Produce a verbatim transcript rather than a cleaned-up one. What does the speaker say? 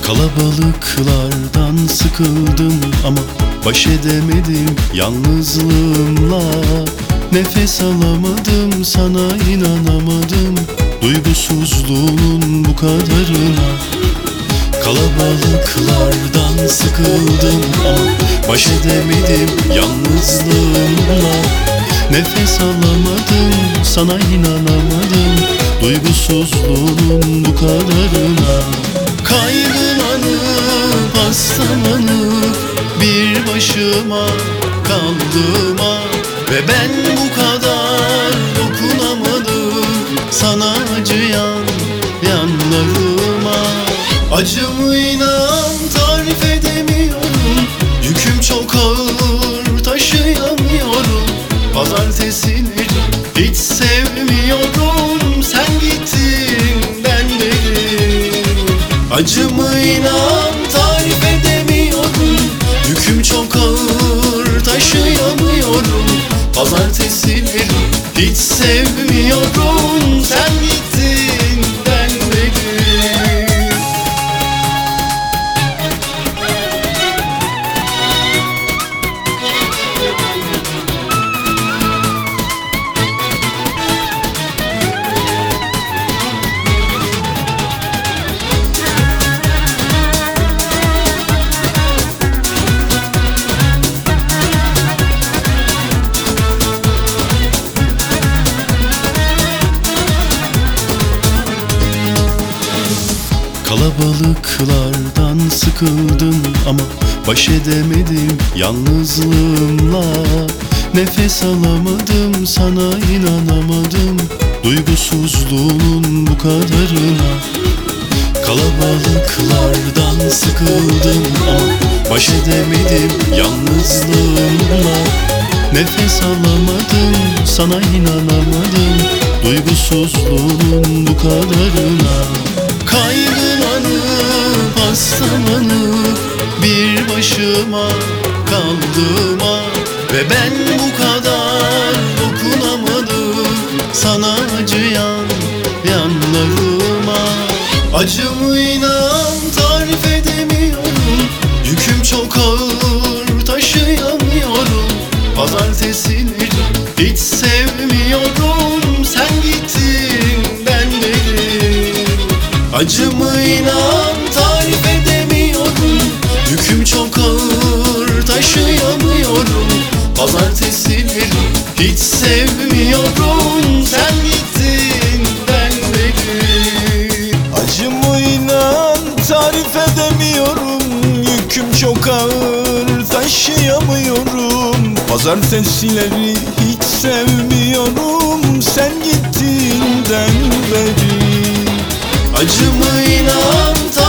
Kalabalıklardan sıkıldım ama baş edemedim yalnızlığımla. Nefes alamadım, sana inanamadım, duygusuzluğunun bu kadarına. Kalabalıklardan sıkıldım ama baş edemedim yalnızlığımla. Nefes alamadım, sana inanamadım, duygusuzluğunun bu kadarına. Kaygılanıp hastalanıp bir başıma kaldım ve ben bu kadar dokunamadım sana acıyan yanlarıma. Acımı inan tarif edemiyorum, yüküm çok ağır taşıyamıyorum. Pazartesileri hiç sevmiyorum, sen gittin ben dedim. Acımı inan tarif edemiyorum, yüküm çok ağır taşıyamıyorum. Pazartesileri hiç sevmiyorum, sen gittin ben dedim. Kalabalıklardan sıkıldım ama baş edemedim yalnızlığımla. Nefes alamadım, sana inanamadım, duygusuzluğunun bu kadarına. Kalabalıklardan sıkıldım ama baş edemedim yalnızlığımla. Nefes alamadım, sana inanamadım, duygusuzluğunun bu kadarına. Kaygılanıp hastalanıp bir başıma kaldım ve ben bu kadar dokunamadım sana acıyan yanlarıma. Acımı inan tarif edemiyorum, yüküm çok ağır taşıyamıyorum. Pazartesileri hiç sevmiyorum, sen gittin ben dedim. Acımı inan tarif edemiyorum, yüküm çok ağır taşıyamıyorum. Pazartesileri hiç sevmiyorum, sen gittin ben dedim. Acımı inan tarif edemiyorum, yüküm çok ağır taşıyamıyorum. Pazartesileri hiç sevmiyorum, sen gittiğinden beri. Acımı inan